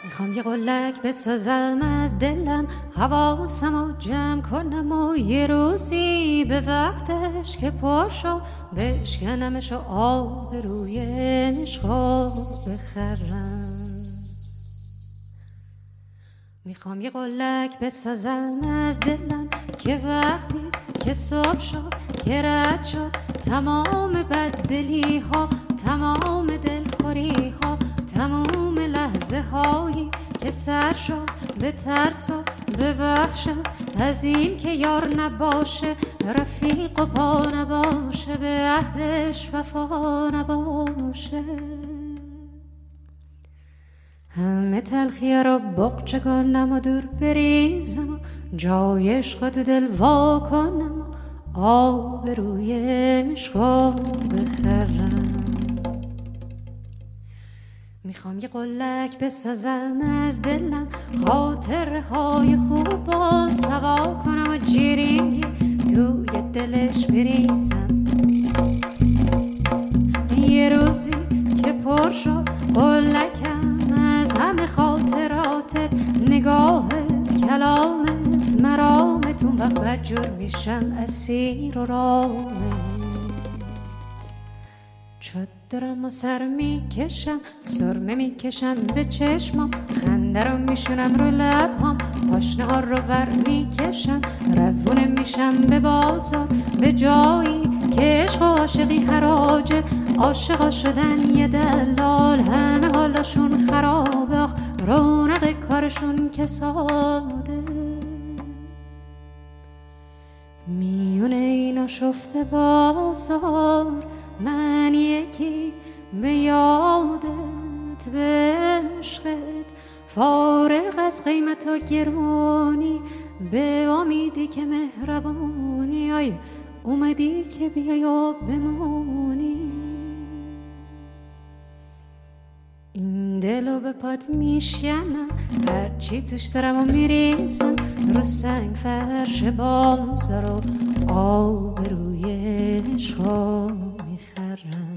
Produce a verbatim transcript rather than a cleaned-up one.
میخوام یه قلک بسازم از دلم، حواسمو جمع کنم و یه روزی به وقتش که پاشو بشکنمش و آب روی نشخو بخرم. میخوام یه قلک بسازم از دلم که وقتی که صبح شد که رد شد تمام بددلی ها، تمام دلخوری ها، تمام لحظه هایی که سر شد به ترس و به وحشت از این که یار نباشه، رفیق و پا نباشه، به عهدش وفا نباشه. همه تلخیه رو بقچه کنم و دور بریزم و جای عشق تو دل وا کنم و آب روی مشکو بخرم. میخوام یه قلک بسازم از دلم، خاطره های خوب و سوا کنم و جیرینگی توی دلش بریزم. یه روزی که پر شد قلکم از همه خاطراتت، نگاهت، کلامت، مرامت، اون وقت بدجور میشم اسیر و رامت. چادرم و سر میکشم، سرمه میکشم به چشمام، خنده رو میشونم رو لبام، پاشنه ها رو ور میکشم، روونه میشم به بازار، به جایی که عشق و عاشقی حراجه، عاشقا شدن یه دلال، همه حالشون خرابه، آخ رونق کارشون کساده. میونه اینا شفته بازار، من یکی به یادت، به عشقت، فارغ از قیمت و گرانی، به امیدی که مهربانی، آی اومدی که بیای و بمونی. این دلو به پات میشکنم، هرچی توش دارم و میریزم رو سنگ فرش بازار و آب روی عشقا میخرم.